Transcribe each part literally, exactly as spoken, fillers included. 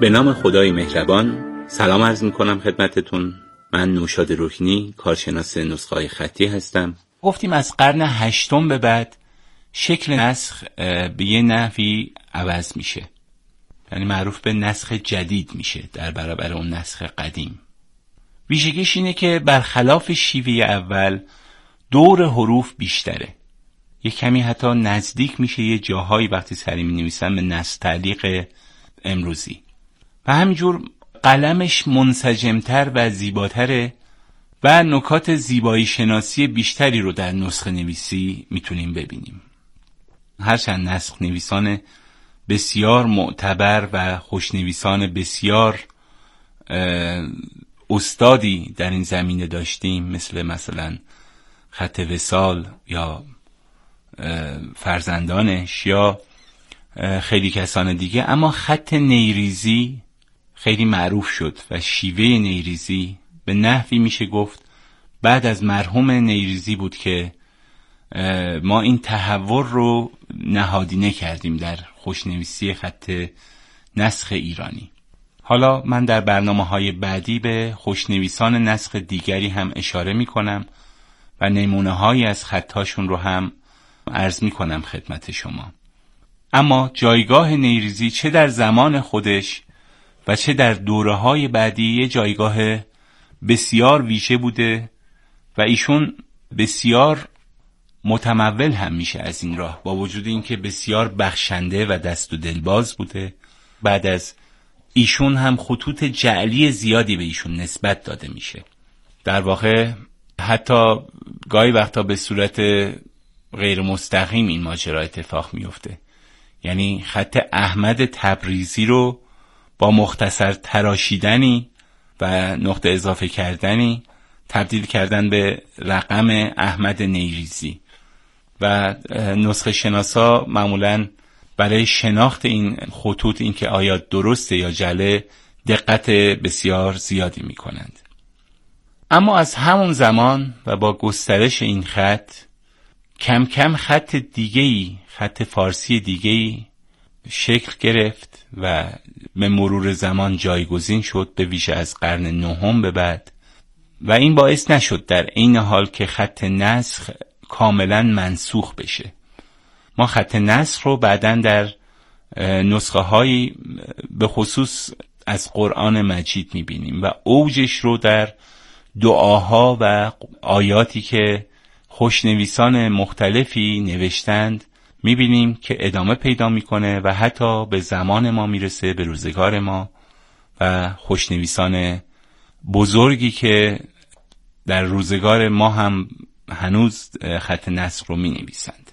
به نام خدای مهربان. سلام عرض میکنم خدمتتون. من نوشاد رکنی، کارشناس نسخه‌های خطی هستم. گفتیم از قرن هشتم به بعد شکل نسخ به یه نحوی عوض میشه، یعنی معروف به نسخ جدید میشه در برابر اون نسخ قدیم. ویژگیش اینه که برخلاف شیوه اول دور حروف بیشتره، یه کمی حتی نزدیک میشه یه جاهایی وقتی سری می نویسن به نسخ تعلیق امروزی و همینجور قلمش منسجمتر و زیباتره و نکات زیبایی شناسی بیشتری رو در نسخه نویسی میتونیم ببینیم. هرچند نسخ نویسان بسیار معتبر و خوشنویسان بسیار استادی در این زمینه داشتیم، مثل مثلا خط وصال یا فرزندانش یا خیلی کسان دیگه، اما خط نیریزی خیلی معروف شد و شیوه نیریزی به نحوی میشه گفت بعد از مرحوم نیریزی بود که ما این تحول رو نهادینه کردیم در خوشنویسی خط نسخ ایرانی. حالا من در برنامه‌های بعدی به خوشنویسان نسخ دیگری هم اشاره میکنم و نمونه‌هایی از خطاشون رو هم عرض میکنم خدمت شما. اما جایگاه نیریزی چه در زمان خودش و چه در دوره‌های بعدی یه جایگاه بسیار ویژه بوده و ایشون بسیار متمول هم میشه از این راه، با وجود اینکه بسیار بخشنده و دست و دلباز بوده. بعد از ایشون هم خطوط جعلی زیادی به ایشون نسبت داده میشه. در واقع حتی گاهی وقتا به صورت غیر مستقیم این ماجرا اتفاق میفته، یعنی خط احمد تبریزی رو با مختصر تراشیدنی و نقطه اضافه کردنی تبدیل کردن به رقم احمد نیریزی و نسخه شناسا معمولاً برای شناخت این خطوط، این که آیا درسته یا جله، دقت بسیار زیادی می کنند. اما از همون زمان و با گسترش این خط کم کم خط دیگه‌ای، خط فارسی دیگه‌ای شکل گرفت و به مرور زمان جایگزین شد، به ویژه از قرن نهم به بعد، و این باعث نشد در عین حال که خط نسخ کاملا منسوخ بشه. ما خط نسخ رو بعداً در نسخه هایی به خصوص از قرآن مجید میبینیم و اوجش رو در دعاها و آیاتی که خوشنویسان مختلفی نوشتند میبینیم که ادامه پیدا میکنه و حتی به زمان ما میرسه، به روزگار ما، و خوشنویسان بزرگی که در روزگار ما هم هنوز خط نسخ رو مینویسند.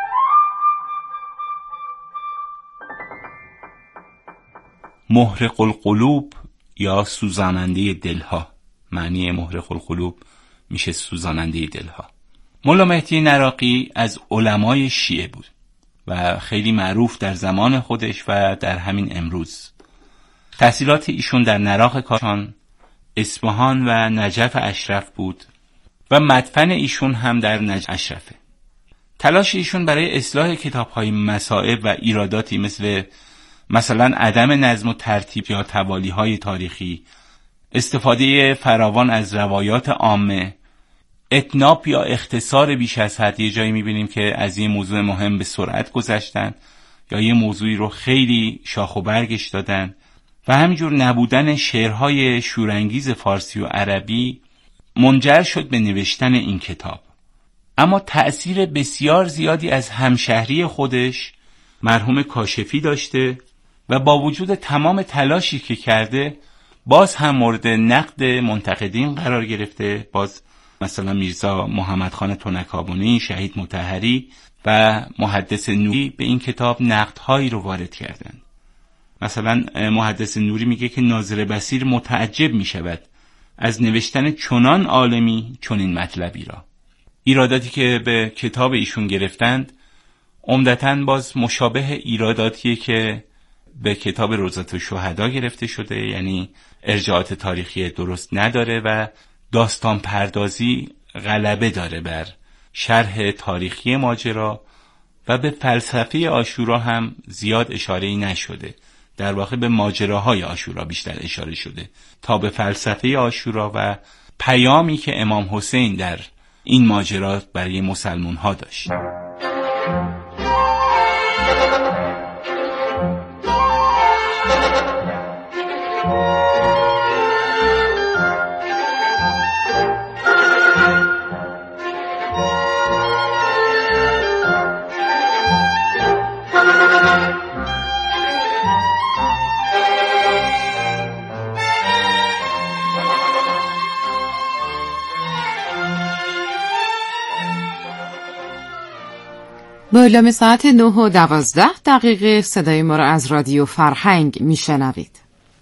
محرق القلوب یا سوزاننده دلها، معنی محرق القلوب میشه سوزاننده دلها. مولا مهدی نراقی از علمای شیعه بود و خیلی معروف در زمان خودش و در همین امروز. تحصیلات ایشون در نراق کاشان، اصفهان و نجف اشرف بود و مدفن ایشون هم در نجف اشرفه. تلاش ایشون برای اصلاح کتاب‌های مصائب و ایراداتی مثل مثلا عدم نظم و ترتیب یا توالی‌های تاریخی، استفاده فراوان از روایات عامه، اتناب یا اختصار بیش از حد، یه جایی می‌بینیم که از یه موضوع مهم به سرعت گذشتن یا یه موضوعی رو خیلی شاخ و برگش دادن، و همینجور نبودن شعرهای شورانگیز فارسی و عربی منجر شد به نوشتن این کتاب. اما تأثیر بسیار زیادی از همشهری خودش مرحوم کاشفی داشته و با وجود تمام تلاشی که کرده باز هم مورد نقد منتقدین قرار گرفته. باز مثلا میرزا محمد خان تنکابنی، شهید مطهری و محدث نوری به این کتاب نقدهایی رو وارد کردند. مثلا محدث نوری میگه که ناظر بصیر متعجب میشود از نوشتن چنان عالمی چنین مطلبی را. ایراداتی که به کتاب ایشون گرفتند عمدتاً باز مشابه ایراداتیه که به کتاب روضة الشهدا گرفته شده، یعنی ارجاعات تاریخی درست نداره و داستان پردازی غلبه داره بر شرح تاریخی ماجرا و به فلسفه عاشورا هم زیاد اشاره‌ای نشده. در واقع به ماجراهای عاشورا بیشتر اشاره شده تا به فلسفه عاشورا و پیامی که امام حسین در این ماجرا برای مسلمان ها داشت. با اعلام ساعت نه و دوازده دقیقه صدای ما را از رادیو فرهنگ میشنوید.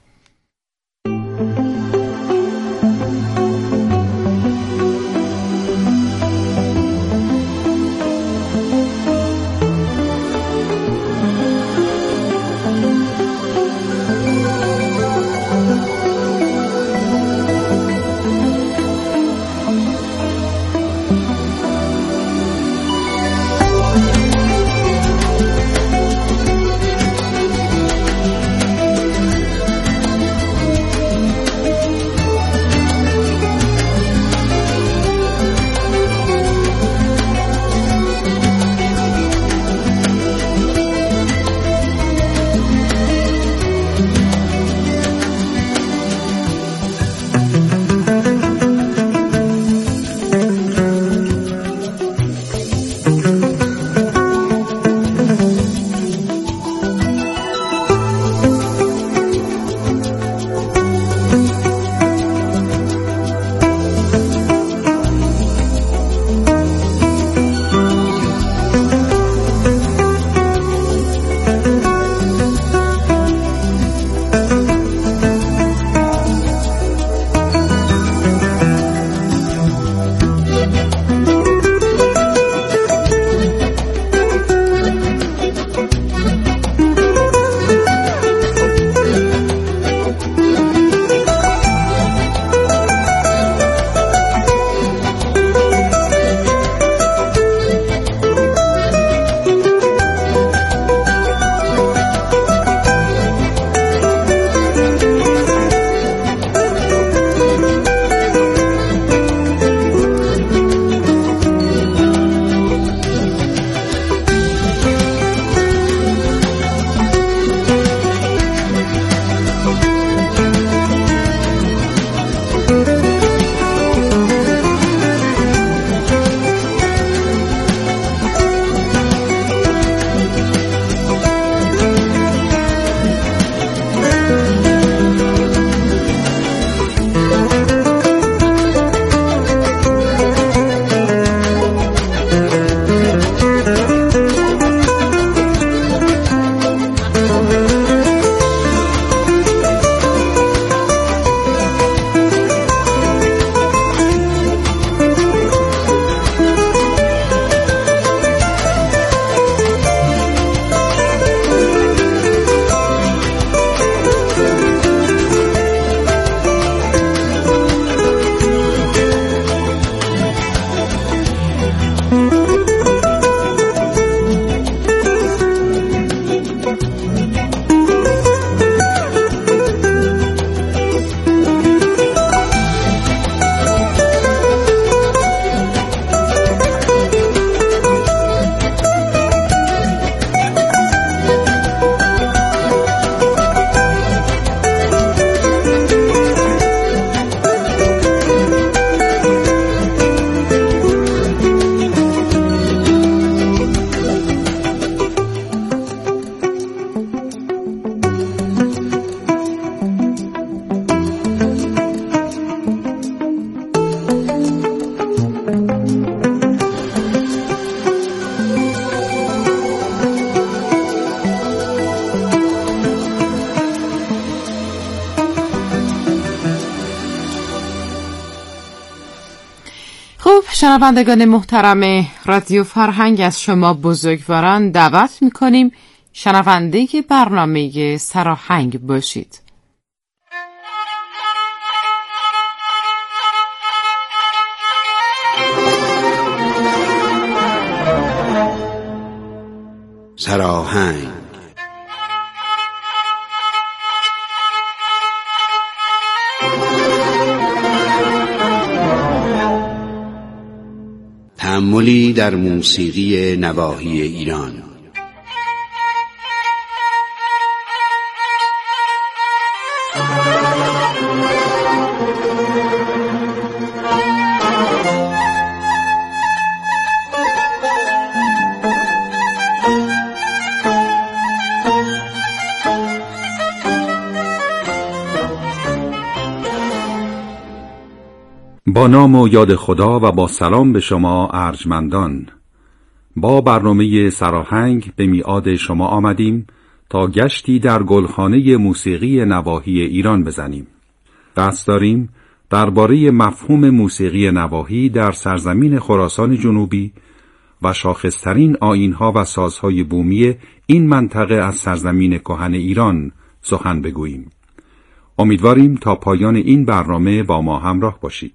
شنوندگان محترم رادیو فرهنگ، از شما بزرگواران دعوت می‌کنیم شنونده برنامه سراهنگ باشید. سراهنگ گلی در موسیقی نواحی ایران. با نام و یاد خدا و با سلام به شما ارجمندان، با برنامه سراهنگ به میعاد شما آمدیم تا گشتی در گلخانه موسیقی نواحی ایران بزنیم. قصد داریم درباره مفهوم موسیقی نواحی در سرزمین خراسان جنوبی و شاخصترین آیین‌ها و سازهای بومی این منطقه از سرزمین کهن ایران سخن بگوییم. امیدواریم تا پایان این برنامه با ما همراه باشید.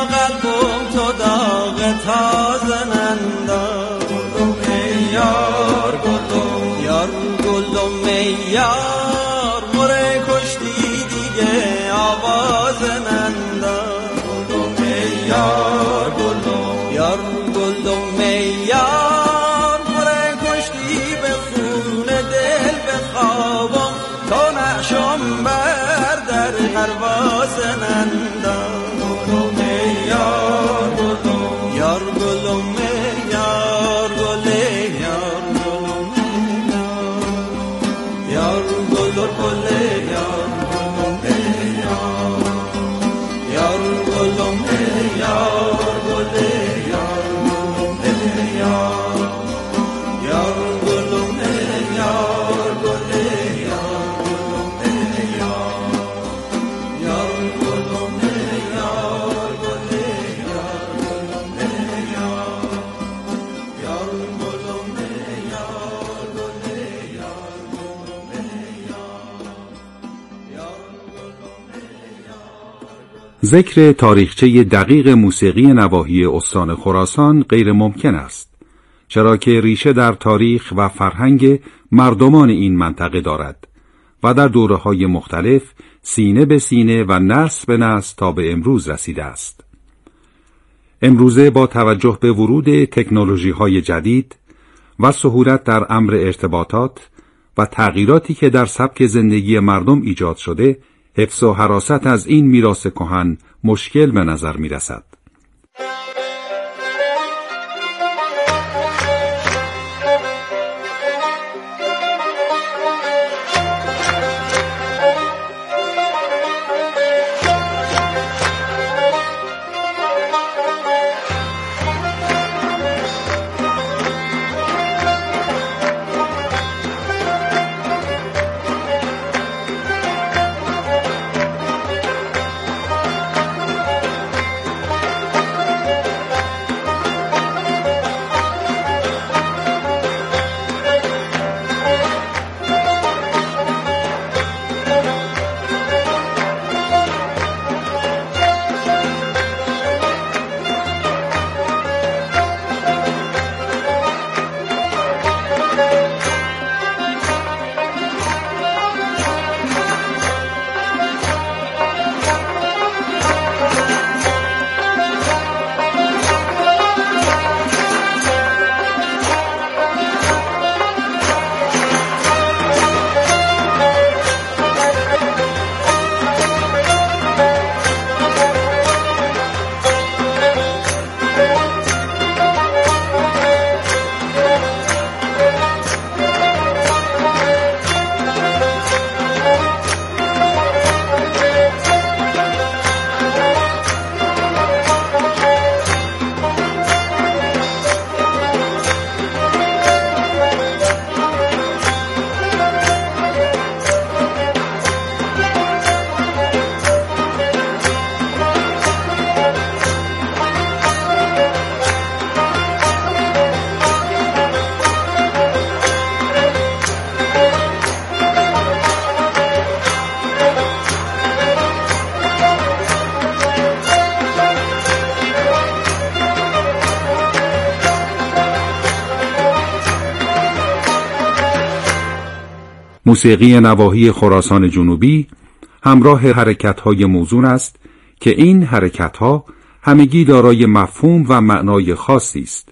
قلبم تو داغ تازه ننداز. گلدم ای یار گلدم یار گلدم ای یار مره کشتی دیگه آواز ننداز. گلدم ای یار گلدم یار گلدم ای یار مره کشتی به خون دل به خوابم تا نقشم بر در پرواز ننداز. گلدم ای یار گلدم یار گلدم ای یار گل یار گلدم یار گل گل یار گلدم ای یار یار گلدم ای یار گل یار گلدم ای یار یار گلدم ای یار گل یار گلدم ای یار یار گلدم ای یار گل یار گلدم ای یار یار گلدم ای یار گل یار گلدم ای یار یار گلدم ای یار. ذکر تاریخچه دقیق موسیقی نواحی استان خراسان غیر ممکن است، چرا که ریشه در تاریخ و فرهنگ مردمان این منطقه دارد و در دوره‌های مختلف سینه به سینه و نسل به نسل تا به امروز رسیده است. امروزه با توجه به ورود تکنولوژی‌های جدید و سهولت در امر ارتباطات و تغییراتی که در سبک زندگی مردم ایجاد شده، حفظ و حراست از این میراث کهن مشکل به نظر می رسد. موسیقی نواحی خراسان جنوبی همراه حرکت‌های موزون است که این حرکت‌ها همگی دارای مفهوم و معنای خاصی است.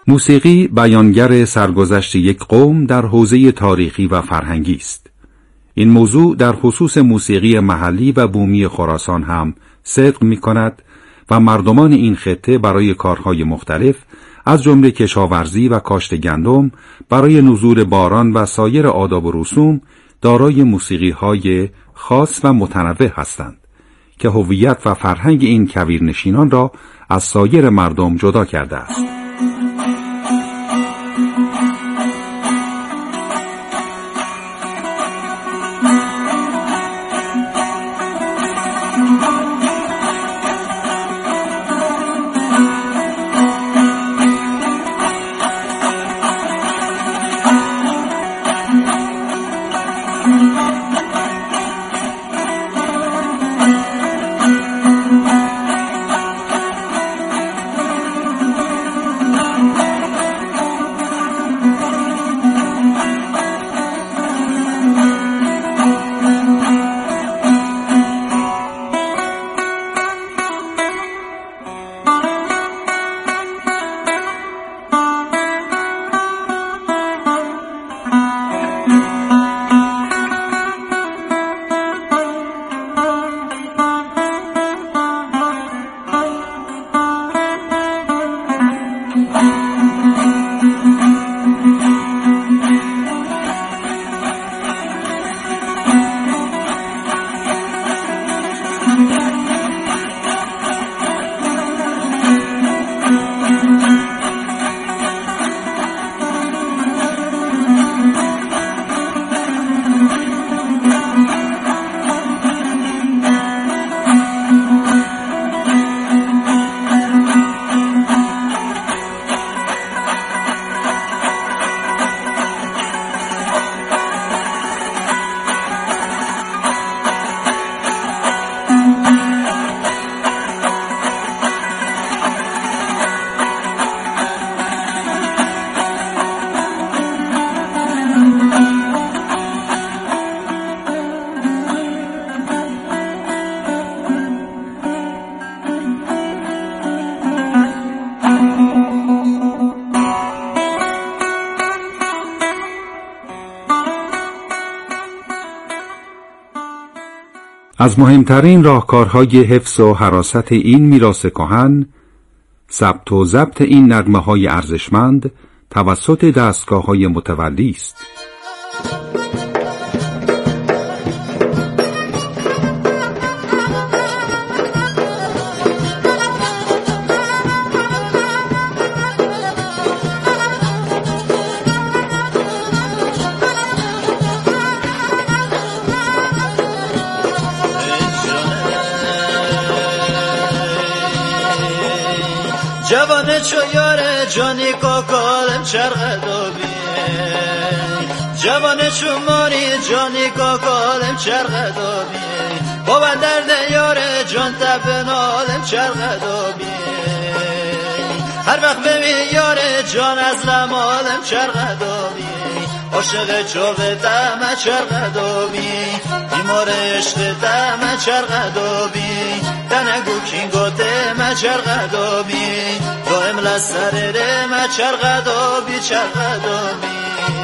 موسیقی بیانگر سرگذشت یک قوم در حوزه تاریخی و فرهنگی است. این موضوع در خصوص موسیقی محلی و بومی خراسان هم صدق می کند و مردمان این خطه برای کارهای مختلف از جمله کشاورزی و کاشت گندم، برای نزول باران و سایر آداب و رسوم دارای موسیقی‌های خاص و متنوع هستند که هویت و فرهنگ این کویرنشینان را از سایر مردم جدا کرده است. از مهمترین راهکارهای حفظ و حراست این میراث کهن، ثبت و ضبط این نغمه‌های ارزشمند توسط دستگاه‌های متولی است. جوانه چو یاره جانی کاکالم چرخ دوبی، جوانه چو ماری جانی کاکالم چرخ دوبی، با درد یاره جان تبنالم چرخ دوبی، هر وقت ببین یاره جان از لمالم چرخ دوبی، عاشق چوبه دم چرخ دوبی، بیمار عشق دم چرخ دوبی، تنگو کینگو دم چرخ دوبی، دائم لسر دم چرخ دوبی چرخ دوبی.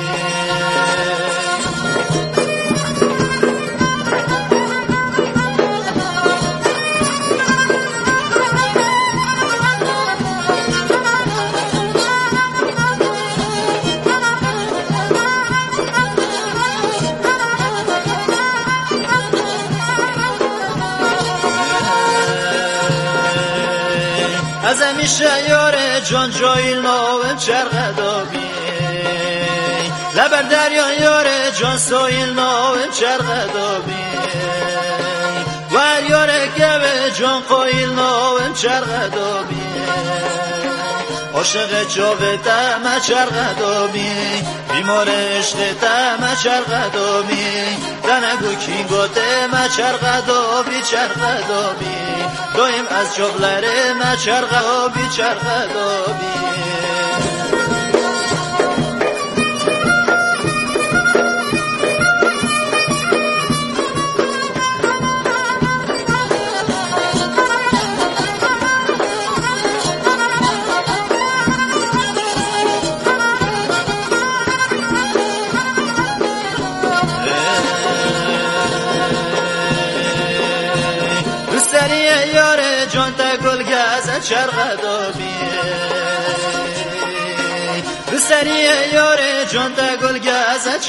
از همیشه یاره جان جایل ناوم چرخ دوبی، لبر دریا یاره جان سویل ناوم چرخ دوبی، و هر یاره گوه جان قایل ناوم چرخ دوبی، عاشق جاوه دم چرخ دوبی، بیمار عشق دم چرخ دوبی، دنگو کینگو دم چرخ دوبی چرخ دوبی، دایم از جغلره ما چرخ دوبی چرخ دوبی. چرخ دابی بسری یار جان تا گل گزه